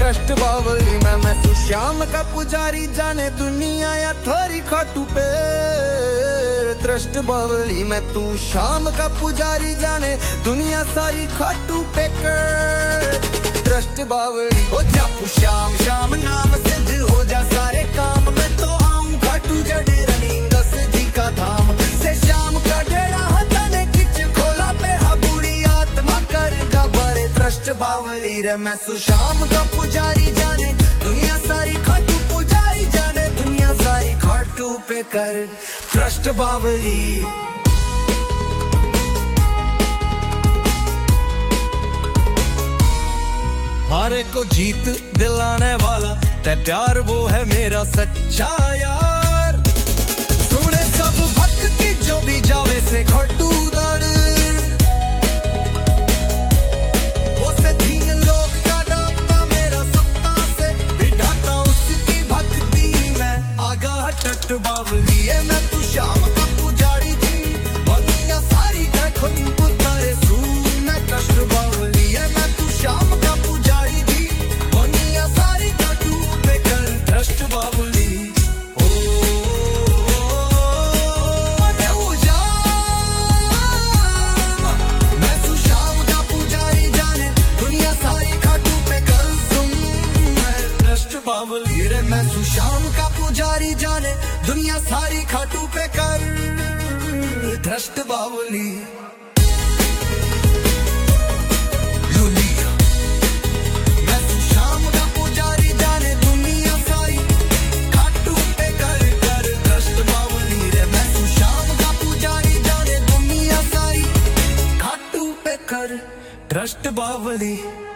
Trust बावली मैं तू श्याम का पुजारी, जाने दुनिया या थोड़ी खाटू पे। ट्रस्ट बावली मैं तू श्याम का पुजारी, जाने दुनिया सारी खाटू पे कर। ट्रस्ट बावली हो जा श्याम श्याम नाम सिद्ध हो जा सारे काम। मैं तो आऊं खाटू जड़े रनिंग दस जी का धाम से। श्याम का डेरा हटा ने किच खोला पे बुरी आत्मा कर गबरे। ट्रस्ट बावली रे मैं श्याम का पुजारी, जाने दुनिया सारी खाटू पुजारी, जाने दुनिया सारी खाटू पे कर। ट्रस्ट बावली हारे को जीत दिलाने वाला ते प्यार वो है मेरा सच्चा यार। सुने सब भक्ति जो भी जावे से खटू दर, वो से दीन लोग का डापता मेरा सत्ता से बिठाता उसकी भक्ति में। आगा ट्रस्ट बावली है मैं तू श्याम का पुजारी जी, दुनिया सारी का खुद पुतारे सू। मैं ट्रस्ट बावली है मैं तू श्याम का पुजारी जी, दुनिया सारी का तू पे कर। ट्रस्ट बावली मैं तू श्याम का पुजारी, जाने दुनिया सारी खाटू पे कर। ट्रस्ट बावली रे मैं तू श्याम का पुजारी, जाने दुनिया सारी खाटू पे कर। ट्रस्ट बावली मैं तू श्याम का पुजारी, जाने दुनिया सारी खाटू पे कर। ट्रस्ट बावली रे मैं तू श्याम का पुजारी, जाने दुनिया सारी खाटू पे कर। ट्रस्ट बावली।